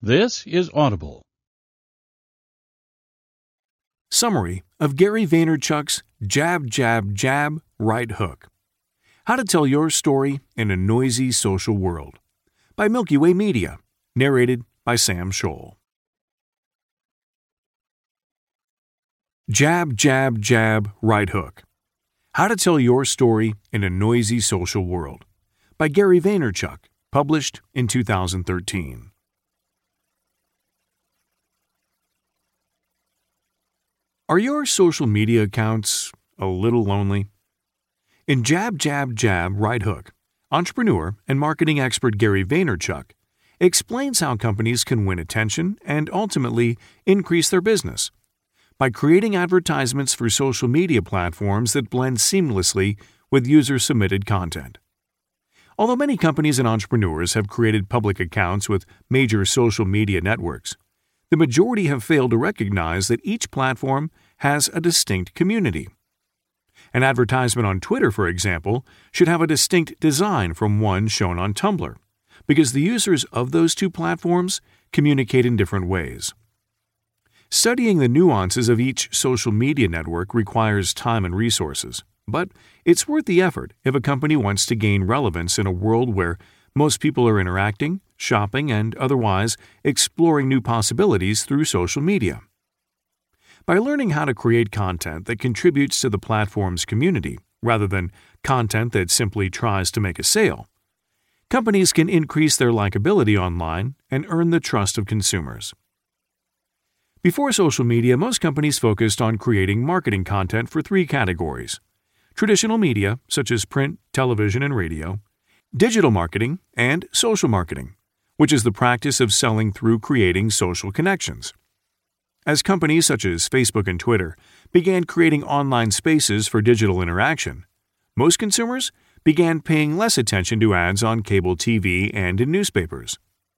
This is Audible. Summary of Gary Vaynerchuk's Jab, Jab, Jab, Right Hook. How to Tell Your Story in a Noisy Social World by Milky Way Media, narrated by Sam Scholl. Jab, Jab, Jab, Right Hook. How to Tell Your Story in a Noisy Social World by Gary Vaynerchuk, published in 2013. Are your social media accounts a little lonely? In Jab, Jab, Jab, Right Hook, entrepreneur and marketing expert Gary Vaynerchuk explains how companies can win attention and ultimately increase their business by creating advertisements for social media platforms that blend seamlessly with user-submitted content. Although many companies and entrepreneurs have created public accounts with major social media networks, the majority have failed to recognize that each platform has a distinct community. An advertisement on Twitter, for example, should have a distinct design from one shown on Tumblr, because the users of those two platforms communicate in different ways. Studying the nuances of each social media network requires time and resources, but it's worth the effort if a company wants to gain relevance in a world where most people are interacting, shopping, and otherwise exploring new possibilities through social media. By learning how to create content that contributes to the platform's community, rather than content that simply tries to make a sale, companies can increase their likability online and earn the trust of consumers. Before social media, most companies focused on creating marketing content for three categories: traditional media, such as print, television, and radio; digital marketing; and social marketing, which is the practice of selling through creating social connections. As companies such as Facebook and Twitter began creating online spaces for digital interaction, most consumers began paying less attention to ads on cable TV and in newspapers.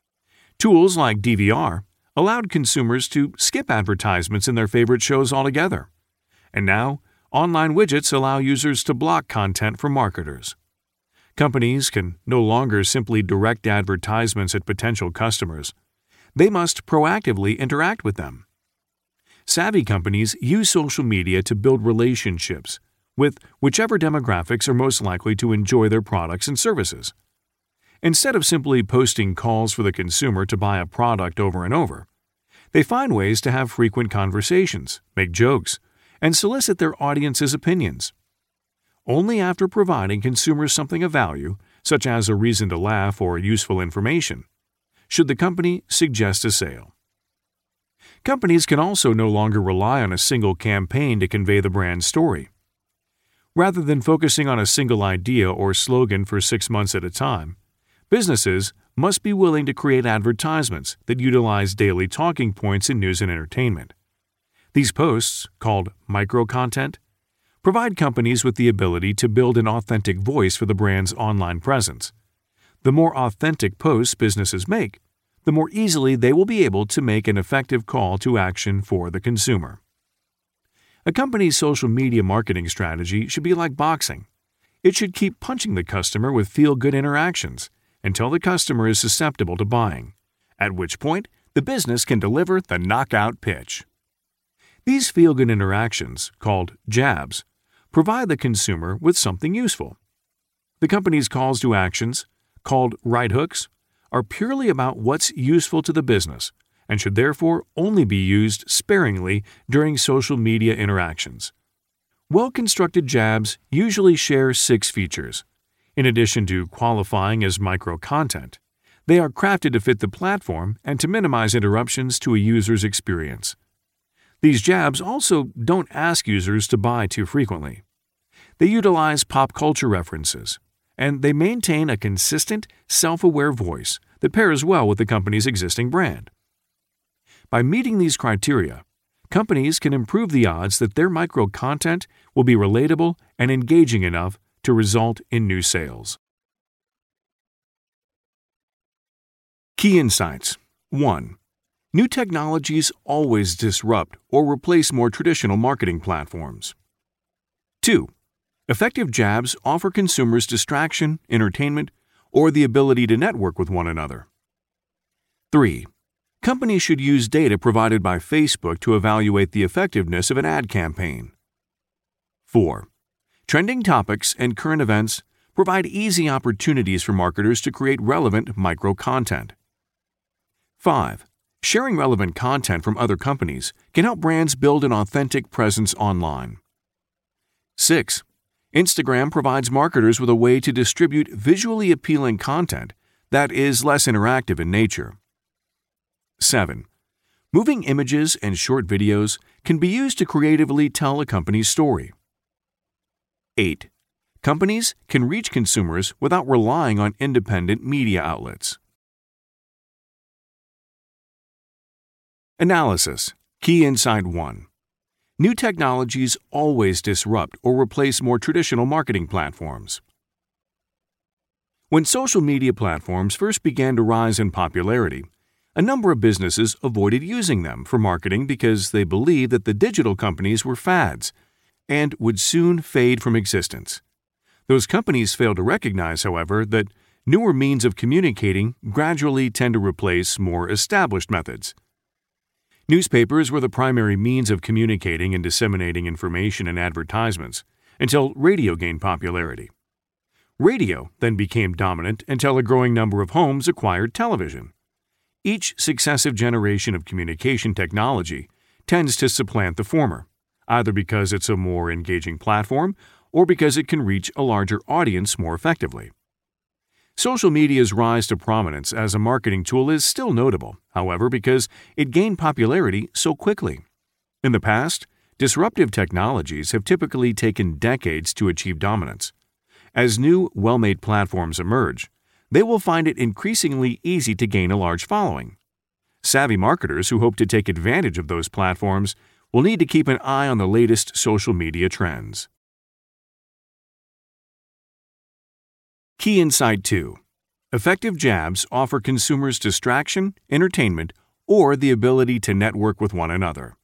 Tools like DVR allowed consumers to skip advertisements in their favorite shows altogether. And now, online widgets allow users to block content from marketers. Companies can no longer simply direct advertisements at potential customers. They must proactively interact with them. Savvy companies use social media to build relationships with whichever demographics are most likely to enjoy their products and services. Instead of simply posting calls for the consumer to buy a product over and over, they find ways to have frequent conversations, make jokes, and solicit their audience's opinions. Only after providing consumers something of value, such as a reason to laugh or useful information, should the company suggest a sale. Companies can also no longer rely on a single campaign to convey the brand's story. Rather than focusing on a single idea or slogan for 6 months at a time, businesses must be willing to create advertisements that utilize daily talking points in news and entertainment. These posts, called micro-content, provide companies with the ability to build an authentic voice for the brand's online presence. The more authentic posts businesses make, the more easily they will be able to make an effective call to action for the consumer. A company's social media marketing strategy should be like boxing. It should keep punching the customer with feel-good interactions until the customer is susceptible to buying, at which point the business can deliver the knockout pitch. These feel-good interactions, called jabs, provide the consumer with something useful. The company's calls to actions, called right hooks, are purely about what's useful to the business and should therefore only be used sparingly during social media interactions. Well-constructed jabs usually share 6 features. In addition to qualifying as micro-content, they are crafted to fit the platform and to minimize interruptions to a user's experience. These jabs also don't ask users to buy too frequently. They utilize pop culture references, and they maintain a consistent, self-aware voice that pairs well with the company's existing brand. By meeting these criteria, companies can improve the odds that their micro-content will be relatable and engaging enough to result in new sales. Key insights. 1. New technologies always disrupt or replace more traditional marketing platforms. 2. Effective jabs offer consumers distraction, entertainment, or the ability to network with one another. 3. Companies should use data provided by Facebook to evaluate the effectiveness of an ad campaign. 4. Trending topics and current events provide easy opportunities for marketers to create relevant micro-content. 5. Sharing relevant content from other companies can help brands build an authentic presence online. 6. Instagram provides marketers with a way to distribute visually appealing content that is less interactive in nature. 7. Moving images and short videos can be used to creatively tell a company's story. 8. Companies can reach consumers without relying on independent media outlets. Analysis. Key Insight 1. New technologies always disrupt or replace more traditional marketing platforms. When social media platforms first began to rise in popularity, a number of businesses avoided using them for marketing because they believed that the digital companies were fads and would soon fade from existence. Those companies failed to recognize, however, that newer means of communicating gradually tend to replace more established methods. Newspapers were the primary means of communicating and disseminating information and advertisements until radio gained popularity. Radio then became dominant until a growing number of homes acquired television. Each successive generation of communication technology tends to supplant the former, either because it's a more engaging platform or because it can reach a larger audience more effectively. Social media's rise to prominence as a marketing tool is still notable, however, because it gained popularity so quickly. In the past, disruptive technologies have typically taken decades to achieve dominance. As new, well-made platforms emerge, they will find it increasingly easy to gain a large following. Savvy marketers who hope to take advantage of those platforms will need to keep an eye on the latest social media trends. Key Insight 2. Effective jabs offer consumers distraction, entertainment, or the ability to network with one another.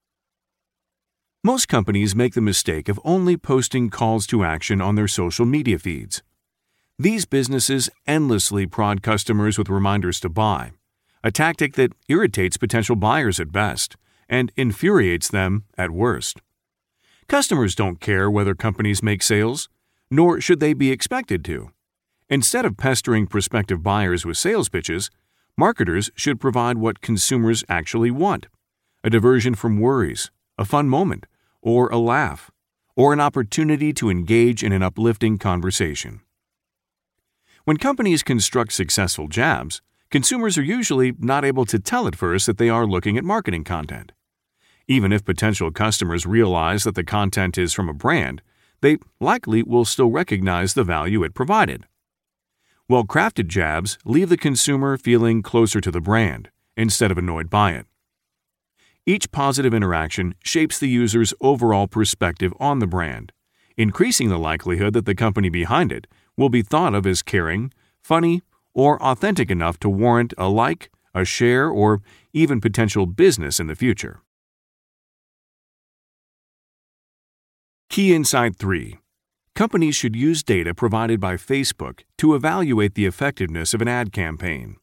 Most companies make the mistake of only posting calls to action on their social media feeds. These businesses endlessly prod customers with reminders to buy, a tactic that irritates potential buyers at best and infuriates them at worst. Customers don't care whether companies make sales, nor should they be expected to. Instead of pestering prospective buyers with sales pitches, marketers should provide what consumers actually want: a diversion from worries, a fun moment, or a laugh, or an opportunity to engage in an uplifting conversation. When companies construct successful jabs, consumers are usually not able to tell at first that they are looking at marketing content. Even if potential customers realize that the content is from a brand, they likely will still recognize the value it provided. Well-crafted jabs leave the consumer feeling closer to the brand instead of annoyed by it. Each positive interaction shapes the user's overall perspective on the brand, increasing the likelihood that the company behind it will be thought of as caring, funny, or authentic enough to warrant a like, a share, or even potential business in the future. Key Insight 3. Companies should use data provided by Facebook to evaluate the effectiveness of an ad campaign.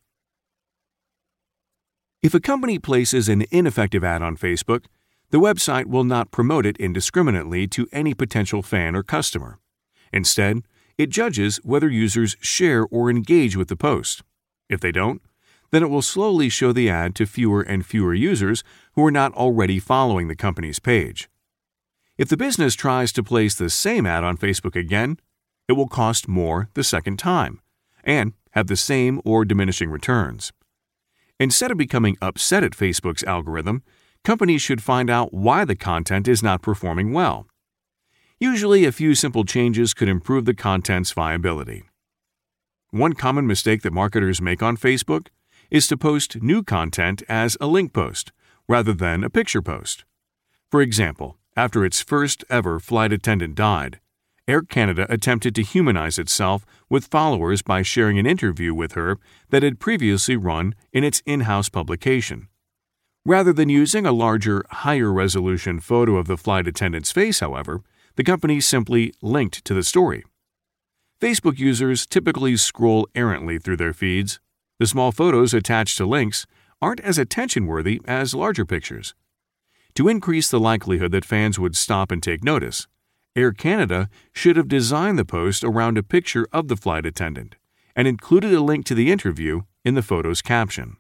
If a company places an ineffective ad on Facebook, the website will not promote it indiscriminately to any potential fan or customer. Instead, it judges whether users share or engage with the post. If they don't, then it will slowly show the ad to fewer and fewer users who are not already following the company's page. If the business tries to place the same ad on Facebook again, it will cost more the second time and have the same or diminishing returns. Instead of becoming upset at Facebook's algorithm, companies should find out why the content is not performing well. Usually, a few simple changes could improve the content's viability. One common mistake that marketers make on Facebook is to post new content as a link post rather than a picture post. For example, after its first ever flight attendant died, Air Canada attempted to humanize itself with followers by sharing an interview with her that had previously run in its in-house publication. Rather than using a larger, higher-resolution photo of the flight attendant's face, however, the company simply linked to the story. Facebook users typically scroll errantly through their feeds. The small photos attached to links aren't as attention-worthy as larger pictures. To increase the likelihood that fans would stop and take notice, Air Canada should have designed the post around a picture of the flight attendant and included a link to the interview in the photo's caption.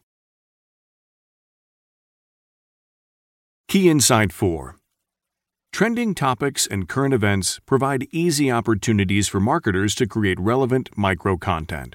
Key Insight 4. Trending topics and current events provide easy opportunities for marketers to create relevant micro-content.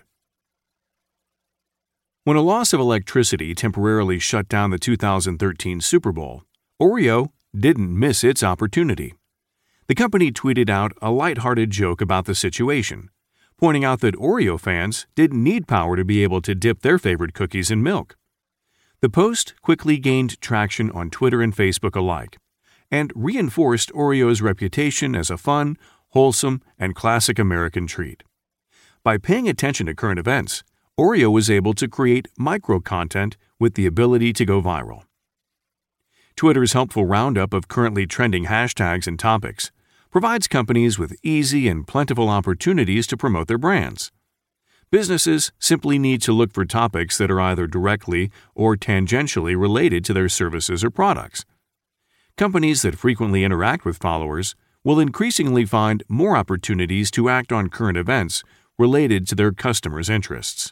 When a loss of electricity temporarily shut down the 2013 Super Bowl, Oreo didn't miss its opportunity. The company tweeted out a lighthearted joke about the situation, pointing out that Oreo fans didn't need power to be able to dip their favorite cookies in milk. The post quickly gained traction on Twitter and Facebook alike, and reinforced Oreo's reputation as a fun, wholesome, and classic American treat. By paying attention to current events, Oreo was able to create micro-content with the ability to go viral. Twitter's helpful roundup of currently trending hashtags and topics provides companies with easy and plentiful opportunities to promote their brands. Businesses simply need to look for topics that are either directly or tangentially related to their services or products. Companies that frequently interact with followers will increasingly find more opportunities to act on current events related to their customers' interests.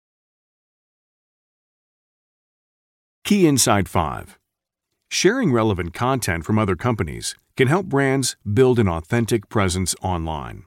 Key Insight 5. Sharing relevant content from other companies can help brands build an authentic presence online.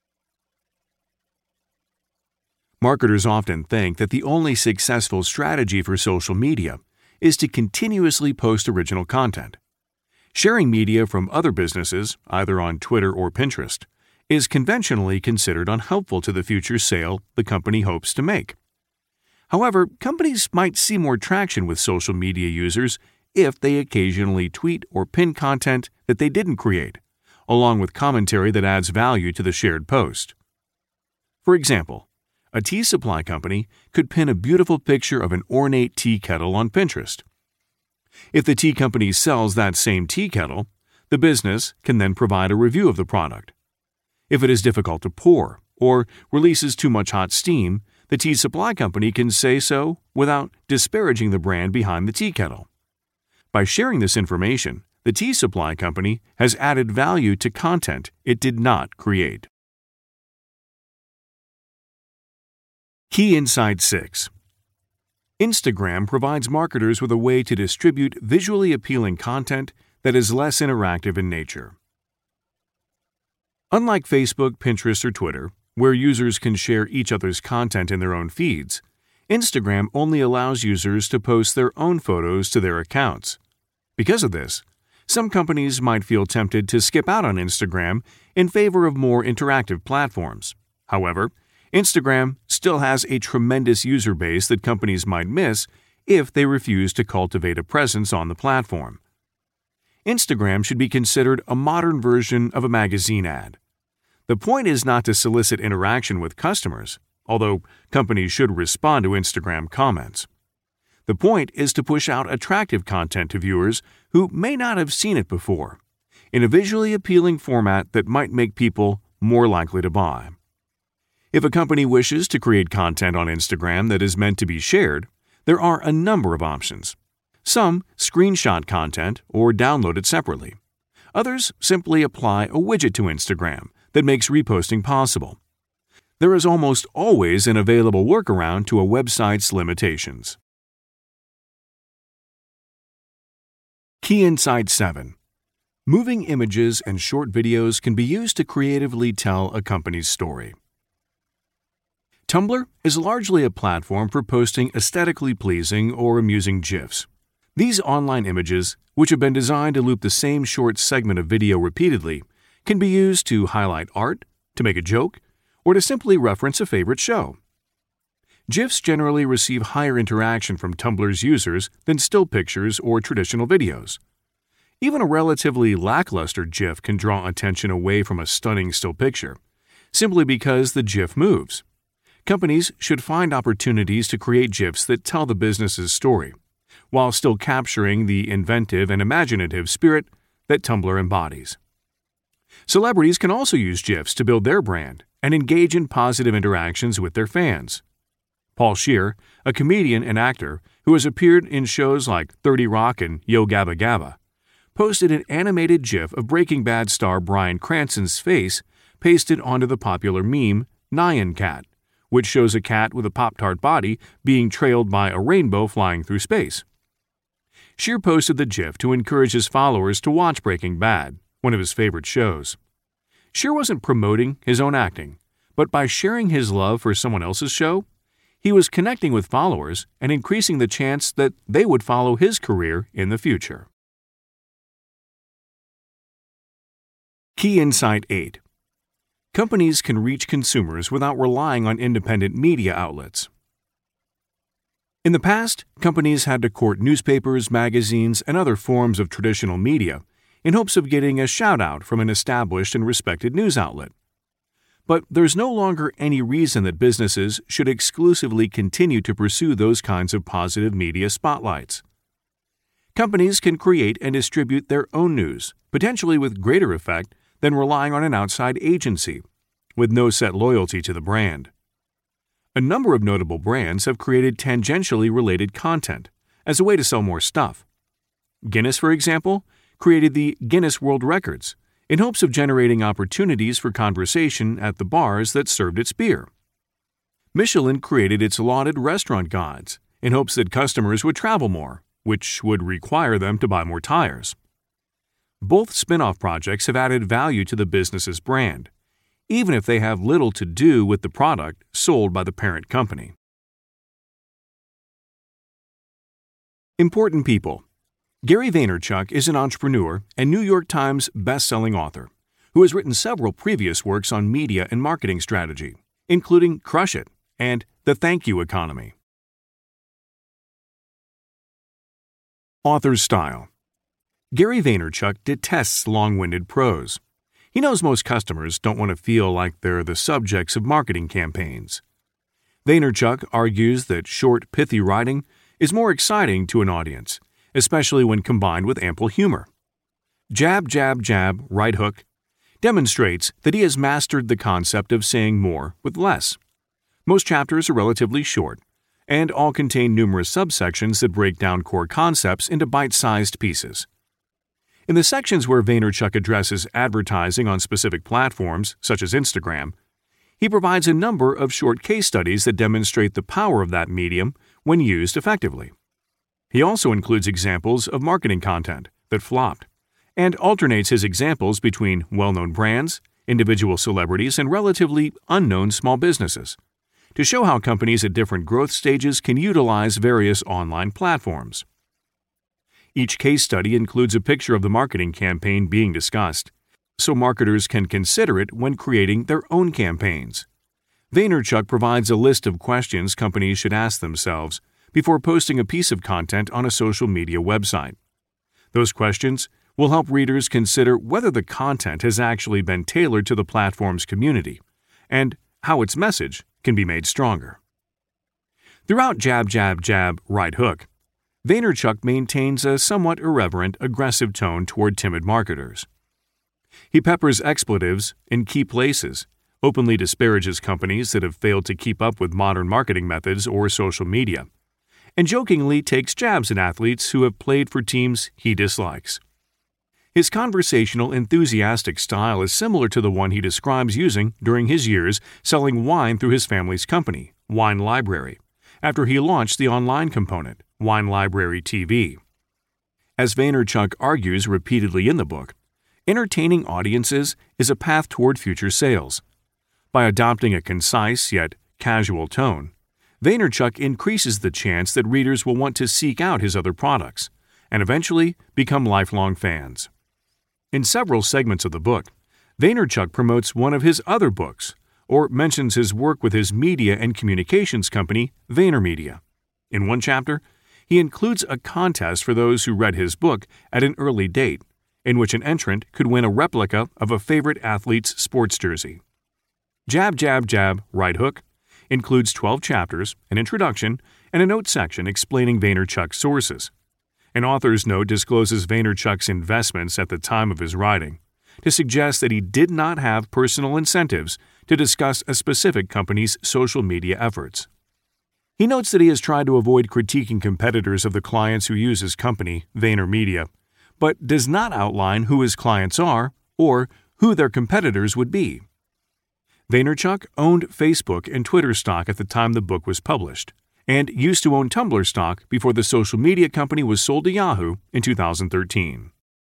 Marketers often think that the only successful strategy for social media is to continuously post original content. Sharing media from other businesses, either on Twitter or Pinterest, is conventionally considered unhelpful to the future sale the company hopes to make. However, companies might see more traction with social media users if they occasionally tweet or pin content that they didn't create, along with commentary that adds value to the shared post. For example, a tea supply company could pin a beautiful picture of an ornate tea kettle on Pinterest. If the tea company sells that same tea kettle, the business can then provide a review of the product. If it is difficult to pour or releases too much hot steam, the tea supply company can say so without disparaging the brand behind the tea kettle. By sharing this information, the tea supply company has added value to content it did not create. Key Insight 6. Instagram provides marketers with a way to distribute visually appealing content that is less interactive in nature. Unlike Facebook, Pinterest, or Twitter, where users can share each other's content in their own feeds, Instagram only allows users to post their own photos to their accounts. Because of this, some companies might feel tempted to skip out on Instagram in favor of more interactive platforms. However, Instagram still has a tremendous user base that companies might miss if they refuse to cultivate a presence on the platform. Instagram should be considered a modern version of a magazine ad. The point is not to solicit interaction with customers, although companies should respond to Instagram comments. The point is to push out attractive content to viewers who may not have seen it before, in a visually appealing format that might make people more likely to buy. If a company wishes to create content on Instagram that is meant to be shared, there are a number of options. Some screenshot content or download it separately. Others simply apply a widget to Instagram that makes reposting possible. There is almost always an available workaround to a website's limitations. Key Insight 7. Moving images and short videos can be used to creatively tell a company's story. Tumblr is largely a platform for posting aesthetically pleasing or amusing GIFs. These online images, which have been designed to loop the same short segment of video repeatedly, can be used to highlight art, to make a joke, or to simply reference a favorite show. GIFs generally receive higher interaction from Tumblr's users than still pictures or traditional videos. Even a relatively lackluster GIF can draw attention away from a stunning still picture, simply because the GIF moves. Companies should find opportunities to create GIFs that tell the business's story, while still capturing the inventive and imaginative spirit that Tumblr embodies. Celebrities can also use GIFs to build their brand and engage in positive interactions with their fans. Paul Scheer, a comedian and actor, who has appeared in shows like 30 Rock and Yo Gabba Gabba, posted an animated GIF of Breaking Bad star Bryan Cranston's face pasted onto the popular meme Nyan Cat, which shows a cat with a Pop-Tart body being trailed by a rainbow flying through space. Scheer posted the GIF to encourage his followers to watch Breaking Bad, one of his favorite shows. Scheer wasn't promoting his own acting, but by sharing his love for someone else's show, he was connecting with followers and increasing the chance that they would follow his career in the future. Key Insight 8. Companies can reach consumers without relying on independent media outlets. In the past, companies had to court newspapers, magazines, and other forms of traditional media in hopes of getting a shout-out from an established and respected news outlet. But there's no longer any reason that businesses should exclusively continue to pursue those kinds of positive media spotlights. Companies can create and distribute their own news, potentially with greater effect than relying on an outside agency, with no set loyalty to the brand. A number of notable brands have created tangentially related content as a way to sell more stuff. Guinness, for example, created the Guinness World Records in hopes of generating opportunities for conversation at the bars that served its beer. Michelin created its lauded restaurant guides in hopes that customers would travel more, which would require them to buy more tires. Both spin-off projects have added value to the business's brand, even if they have little to do with the product sold by the parent company. Important people. Gary Vaynerchuk is an entrepreneur and New York Times best-selling author who has written several previous works on media and marketing strategy, including Crush It and The Thank You Economy. Author's style. Gary Vaynerchuk detests long-winded prose. He knows most customers don't want to feel like they're the subjects of marketing campaigns. Vaynerchuk argues that short, pithy writing is more exciting to an audience, especially when combined with ample humor. Jab, Jab, Jab, Right Hook demonstrates that he has mastered the concept of saying more with less. Most chapters are relatively short, and all contain numerous subsections that break down core concepts into bite-sized pieces. In the sections where Vaynerchuk addresses advertising on specific platforms, such as Instagram, he provides a number of short case studies that demonstrate the power of that medium when used effectively. He also includes examples of marketing content that flopped, and alternates his examples between well-known brands, individual celebrities, and relatively unknown small businesses, to show how companies at different growth stages can utilize various online platforms. Each case study includes a picture of the marketing campaign being discussed, so marketers can consider it when creating their own campaigns. Vaynerchuk provides a list of questions companies should ask themselves before posting a piece of content on a social media website. Those questions will help readers consider whether the content has actually been tailored to the platform's community and how its message can be made stronger. Throughout Jab, Jab, Jab, Right Hook, Vaynerchuk maintains a somewhat irreverent, aggressive tone toward timid marketers. He peppers expletives in key places, openly disparages companies that have failed to keep up with modern marketing methods or social media, and jokingly takes jabs at athletes who have played for teams he dislikes. His conversational, enthusiastic style is similar to the one he describes using during his years selling wine through his family's company, Wine Library, after he launched the online component, Wine Library TV. As Vaynerchuk argues repeatedly in the book, entertaining audiences is a path toward future sales. By adopting a concise yet casual tone, Vaynerchuk increases the chance that readers will want to seek out his other products and eventually become lifelong fans. In several segments of the book, Vaynerchuk promotes one of his other books or mentions his work with his media and communications company, VaynerMedia. In one chapter, he includes a contest for those who read his book at an early date, in which an entrant could win a replica of a favorite athlete's sports jersey. Jab, Jab, Jab, Right Hook includes 12 chapters, an introduction, and a note section explaining Vaynerchuk's sources. An author's note discloses Vaynerchuk's investments at the time of his writing, to suggest that he did not have personal incentives to discuss a specific company's social media efforts. He notes that he has tried to avoid critiquing competitors of the clients who use his company, VaynerMedia, but does not outline who his clients are or who their competitors would be. Vaynerchuk owned Facebook and Twitter stock at the time the book was published, and used to own Tumblr stock before the social media company was sold to Yahoo in 2013.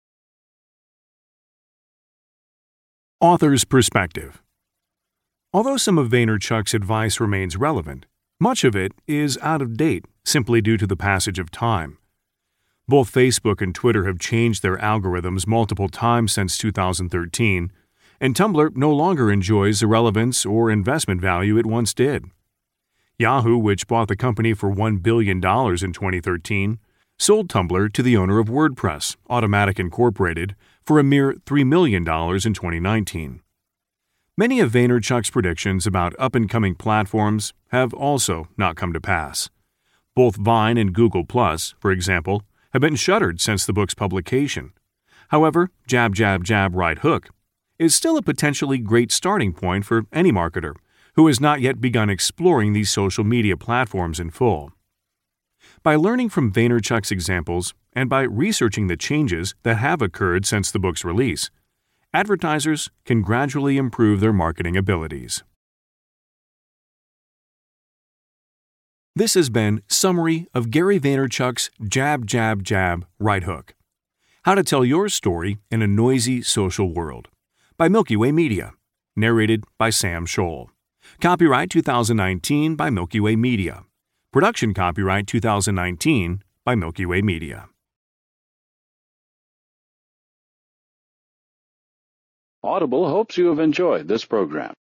Author's perspective. Although some of Vaynerchuk's advice remains relevant, much of it is out of date simply due to the passage of time. Both Facebook and Twitter have changed their algorithms multiple times since 2013, and Tumblr no longer enjoys the relevance or investment value it once did. Yahoo, which bought the company for $1 billion in 2013, sold Tumblr to the owner of WordPress, Automatic Incorporated, for a mere $3 million in 2019. Many of Vaynerchuk's predictions about up-and-coming platforms have also not come to pass. Both Vine and Google+, for example, have been shuttered since the book's publication. However, Jab, Jab, Jab, Right Hook is still a potentially great starting point for any marketer who has not yet begun exploring these social media platforms in full. By learning from Vaynerchuk's examples and by researching the changes that have occurred since the book's release, advertisers can gradually improve their marketing abilities. This has been Summary of Gary Vaynerchuk's Jab, Jab, Jab, Right Hook. How to Tell Your Story in a Noisy Social World by Milky Way Media. Narrated by Sam Scholl. Copyright 2019 by Milky Way Media. Production copyright 2019 by Milky Way Media. Audible hopes you have enjoyed this program.